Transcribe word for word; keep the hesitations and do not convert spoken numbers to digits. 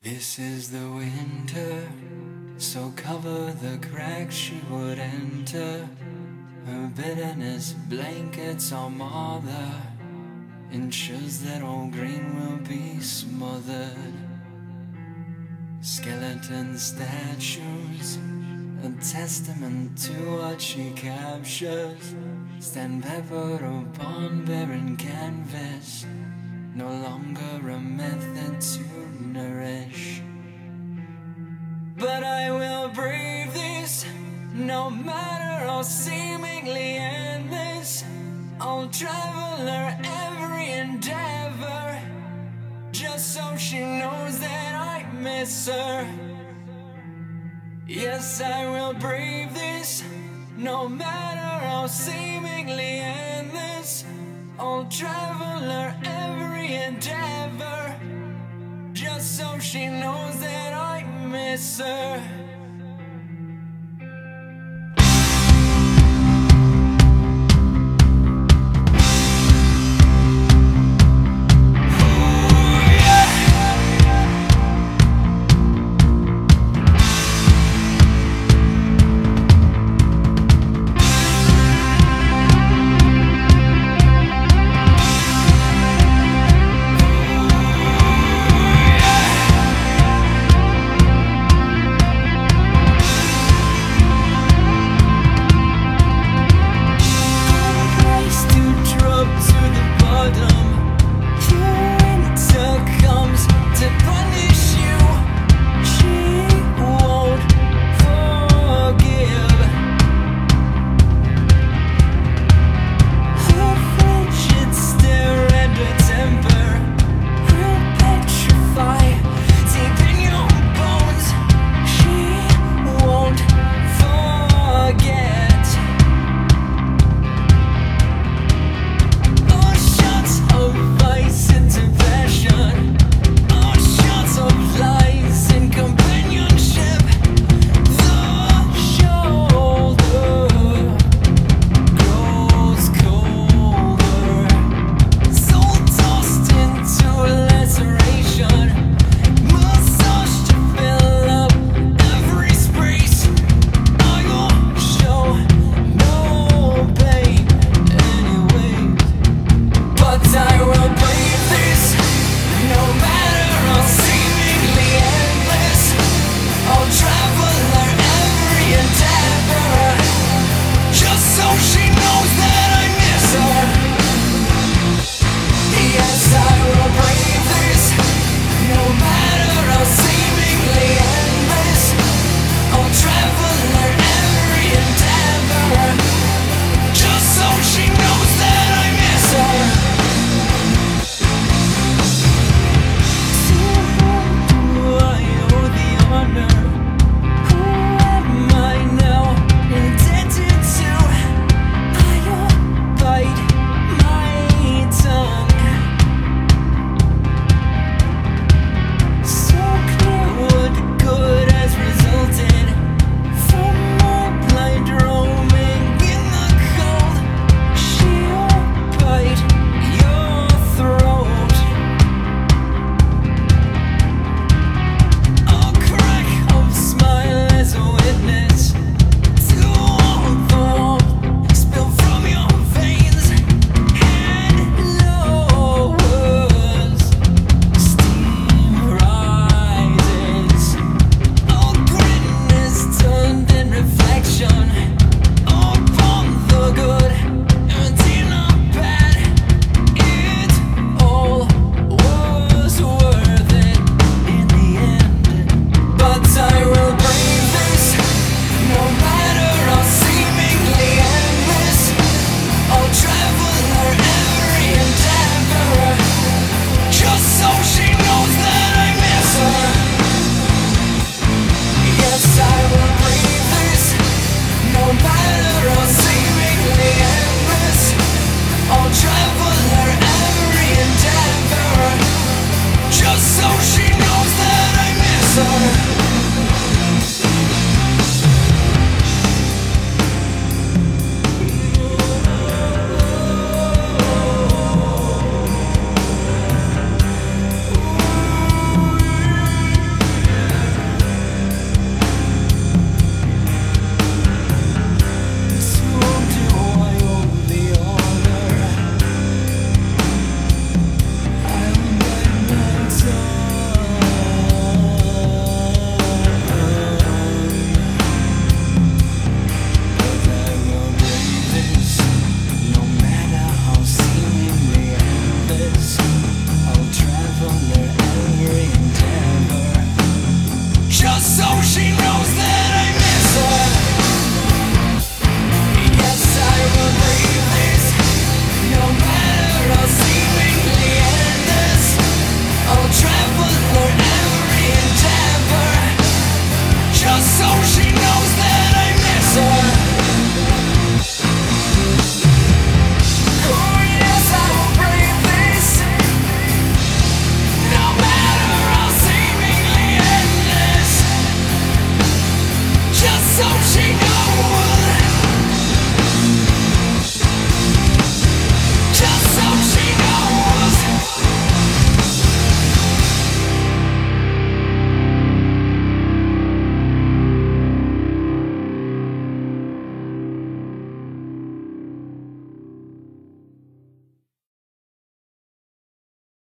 This is the winter, so cover the cracks she would enter. Her bitterness blankets our mother, ensures that all green will be smothered. Skeleton statues, a testament to what she captures, stand peppered upon barren canvas, no longer a method to nourish. But I will brave this, no matter how seemingly endless. I'll travel her every endeavor, just so she knows that I miss her. Yes, I will brave this, no matter how seemingly endless. I'll travel her every endeavor, just so she knows that I miss her.